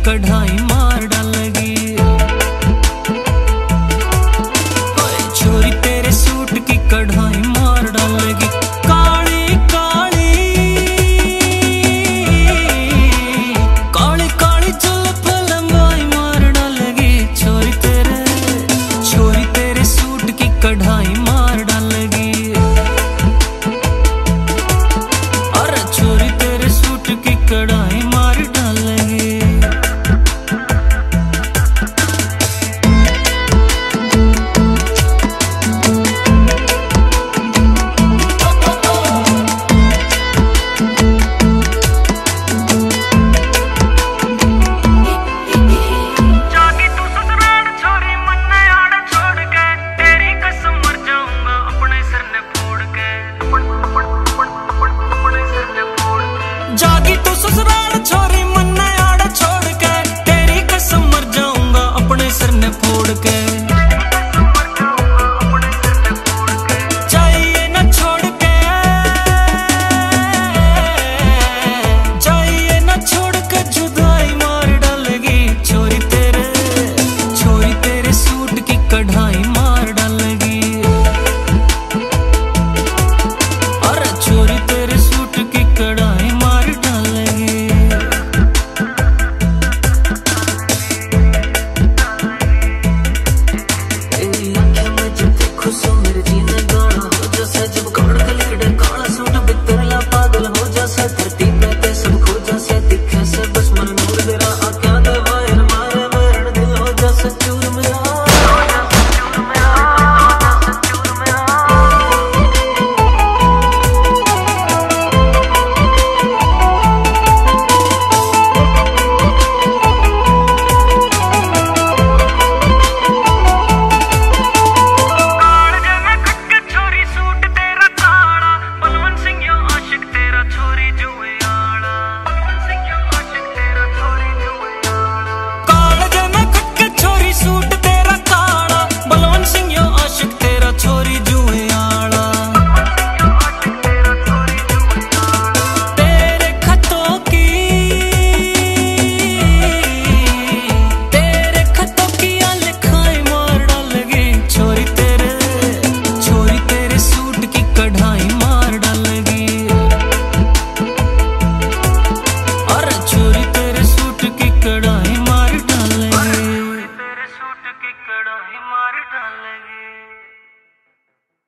कढ़ाई मार डालेगी। छोरी तेरे सूट की कढ़ाई मार डालेगी। काली काली काली काली जुल्फ लंबाई मार डालेगी। छोरी तेरे सूट की कढ़ाई मार डालेगी। अरे छोरी तेरे सूट की कढ़ाई मार डालेगी। जागी तू ससुराल छोरी मन्ने आड़ छोड़ के, तेरी कसम मर जाऊंगा अपने सिर ने फोड़ के। चाहिए न छोड़ के, चाहिए न छोड़ के जुदाई मार डालेगी। छोरी तेरे सूट की कढ़ाई मार डालेगी। अरे छोरी तेरे सूट की कढ़ाई मार डालेगी। कढ़ाई मार डालेगी।